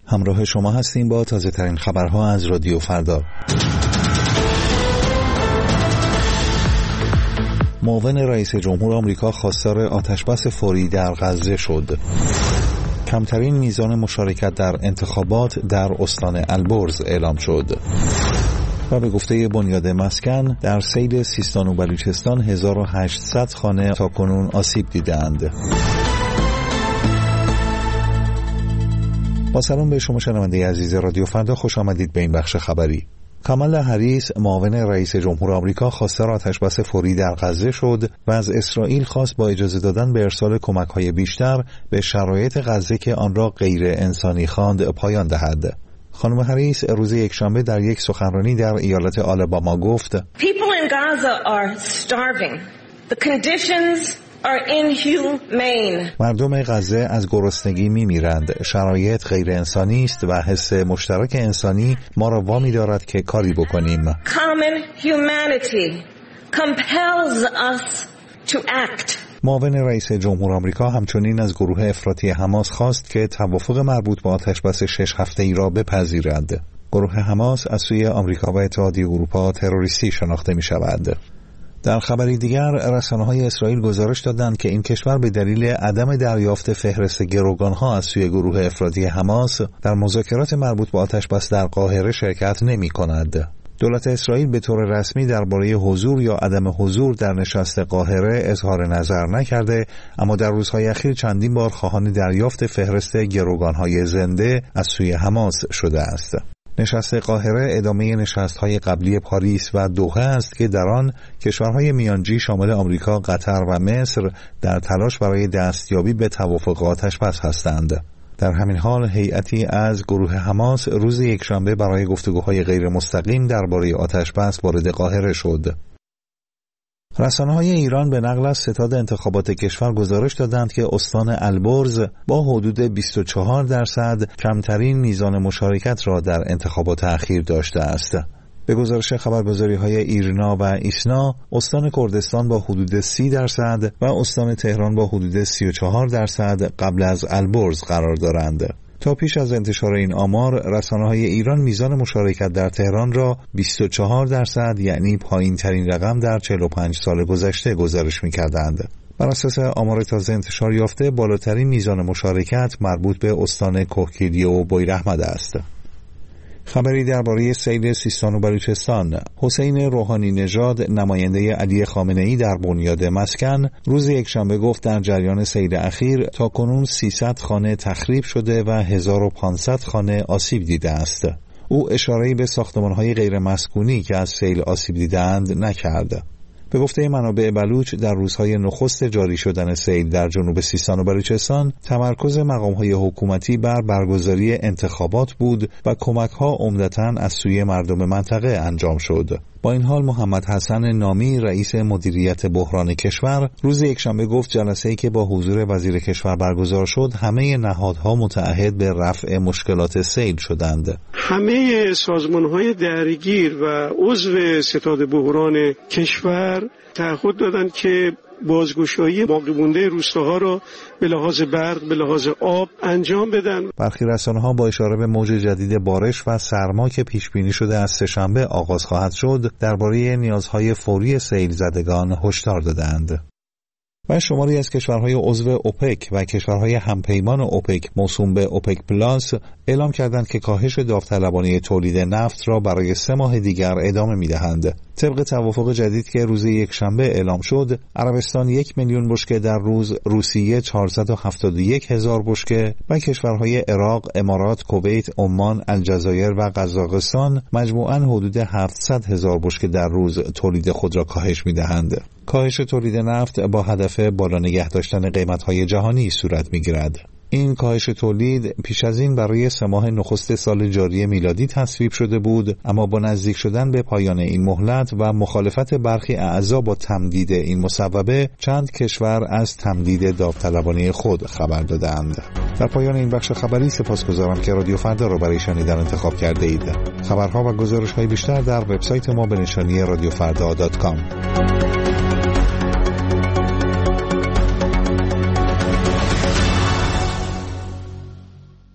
همراه شما هستیم با تازه ترین خبرها از رادیو فردا. معاون رئیس جمهور آمریکا خواستار آتشبس فوری در غزه شد. کمترین میزان مشارکت در انتخابات در استان البرز اعلام شد. و به گفته بنیاد مسکن در سیل سیستان و بلوچستان 1800 خانه تاکنون آسیب دیدند. با سلام به شما شنونده عزیز رادیو فردا، خوش آمدید به این بخش خبری. کامالا هریس معاون رئیس جمهور آمریکا خواستار آتشبس فوری در غزه شد و از اسرائیل خواست با اجازه دادن به ارسال کمک‌های بیشتر به شرایط غزه که آن را غیر انسانی خواند پایان دهد. خانم هریس روز یکشنبه در یک سخنرانی در ایالت آلاباما گفت: People in Gaza are starving. The conditions are inhumane. مردم غزه از گرسنگی میمیرند. شرایط غیر انسانی است و حس مشترک انسانی ما را وامی دارد که کاری بکنیم. Common humanity compels us to act. معاون رئیس جمهور آمریکا همچنین از گروه افراطی حماس خواست که توافق مربوط به آتشبس 6 هفته‌ای را بپذیرد. گروه حماس از سوی آمریکا و اتحادیه اروپا تروریستی شناخته می شود. در خبری دیگر رسانه‌های اسرائیل گزارش دادند که این کشور به دلیل عدم دریافت فهرست گروگان‌ها از سوی گروه افراطی حماس در مذاکرات مربوط به آتشبس در قاهره شرکت نمی‌کند. دولت اسرائیل به طور رسمی درباره حضور یا عدم حضور در نشست قاهره اظهار نظر نکرده، اما در روزهای اخیر چندین بار خواهان دریافت فهرست گروگان‌های زنده از سوی حماس شده است. نشست قاهره ادامه نشست‌های قبلی پاریس و دوحه است که در آن کشورهای میانجی شامل آمریکا، قطر و مصر در تلاش برای دستیابی به توافق آتشبس هستند. در همین حال هیئتی از گروه حماس روز یکشنبه برای گفتگوهای غیر مستقیم درباره آتشبس وارد قاهره شد. رسانه‌های ایران به نقل از ستاد انتخابات کشور گزارش دادند که استان البرز با حدود 24% کمترین میزان مشارکت را در انتخابات اخیر داشته است. به گزارش خبرگزاری‌های ایرنا و ایسنا، استان کردستان با حدود 30% و استان تهران با حدود 34% قبل از البرز قرار دارند. تا پیش از انتشار این آمار، رسانه‌های ایران میزان مشارکت در تهران را 24%، یعنی پایین‌ترین رقم در 45 سال گذشته گزارش می‌کردند. بر اساس آمار تازه انتشار یافته، بالاترین میزان مشارکت مربوط به استان کهگیلویه و بویراحمد است. خبری درباره سیل سیستان و بلوچستان. حسین روحانی نژاد نماینده علی خامنه‌ای در بنیاد مسکن روز یکشنبه گفت در جریان سیل اخیر تاکنون 300 خانه تخریب شده و 1500 خانه آسیب دیده است. او اشاره‌ای به ساختمان‌های غیر مسکونی که از سیل آسیب دیدند نکرد. به گفته منابع بلوچ، در روزهای نخست جاری شدن سیل در جنوب سیستان و بلوچستان تمرکز مقام‌های حکومتی بر برگزاری انتخابات بود و کمک‌ها عمدتاً از سوی مردم منطقه انجام شد. با این حال محمد حسن نامی رئیس مدیریت بحران کشور روز یکشنبه گفت جلسه‌ای که با حضور وزیر کشور برگزار شد همه نهادها متعهد به رفع مشکلات سیل شدند. همه سازمان‌های درگیر و عضو ستاد بحران کشور تعهد دادند که بازگشایی باقی مونده روستاها را به لحاظ برق، به لحاظ آب انجام بدن. برخی رسانه‌ها با اشاره به موج جدید بارش و سرما که پیش بینی شده از سه‌شنبه آغاز خواهد شد، درباره نیازهای فوری سیل زدگان هشدار دادند. و شماری از کشورهای عضو اوپک و کشورهای همپیمان اوپک موسوم به اوپک پلاس اعلام کردند که کاهش داوطلبانه تولید نفت را برای 3 ماه دیگر ادامه می‌دهند. طبق توافق جدید که روز یکشنبه اعلام شد، عربستان 1 میلیون بشکه در روز، روسیه 471,000 بشکه و کشورهای عراق، امارات، کویت، عمان، الجزایر و قزاقستان مجموعاً حدود 700,000 بشکه در روز تولید خود را کاهش می‌دهند. کاهش تولید نفت با هدف بالا نگه داشتن قیمت‌های جهانی صورت می‌گیرد. این کاهش تولید پیش از این برای 3 ماه نخست سال جاری میلادی تصویب شده بود، اما با نزدیک شدن به پایان این مهلت و مخالفت برخی اعضا با تمدید این مصوبه، چند کشور از تمدید داوطلبانه خود خبر دادند. در پایان این بخش خبری سپاسگزارم که رادیو فردا را برای شنیدن انتخاب کرده اید. خبرها و گزارش‌های بیشتر در وبسایت ما به نشانی radiofrda.com.